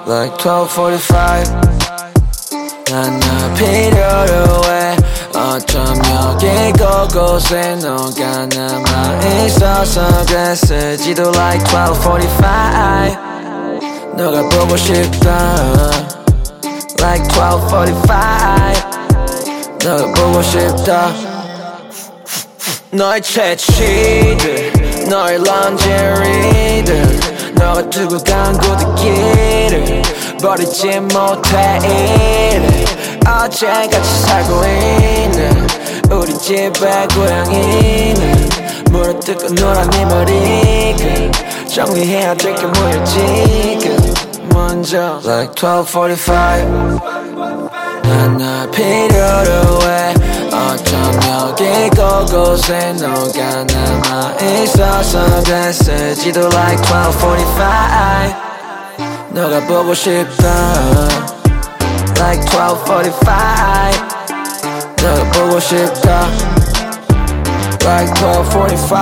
Like 12:45 난 널 필요로 해 어쩜 여기 곳곳에 너가 남아있어서 그랬을지도 Like 12:45 너가 보고 싶다 Like 12:45 너가 보고 싶다 너의 채취들 너의 런제리들 너가 두고 간 구두기를 버리지 못해 이래 어제같이 살고 있는 우리 집의 고양이는 물어뜯고 놀아 네 머리를 정리해야 될 게 뭐야 지금 먼저 Like 12:45 난 널 필요로 해 어쩜 여기 곳곳에 너가 남아있어서 그랬을지도 Like 12:45 너가 보고 싶다 Like 12:45 너가 보고 싶다 Like 12:45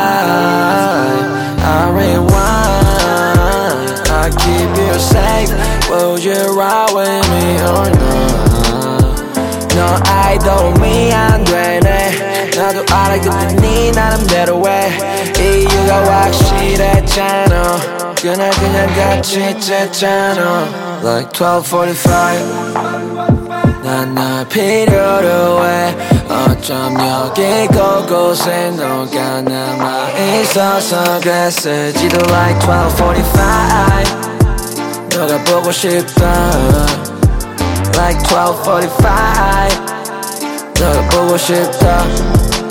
I rewind I keep you safe Will you ride with me or not 너 아이돌이 안 되네 나도 알아 근데 네 나름대로 해 이유가 확실했잖아 그날 그냥 같이 있잖아 Like 12:45 난 널 필요로 해 어쩜 여기 곳곳에 너가 남아있어서 그랬을지도 Like 12:45 너가 보고 싶다 Like 12:45 너가 보고 싶다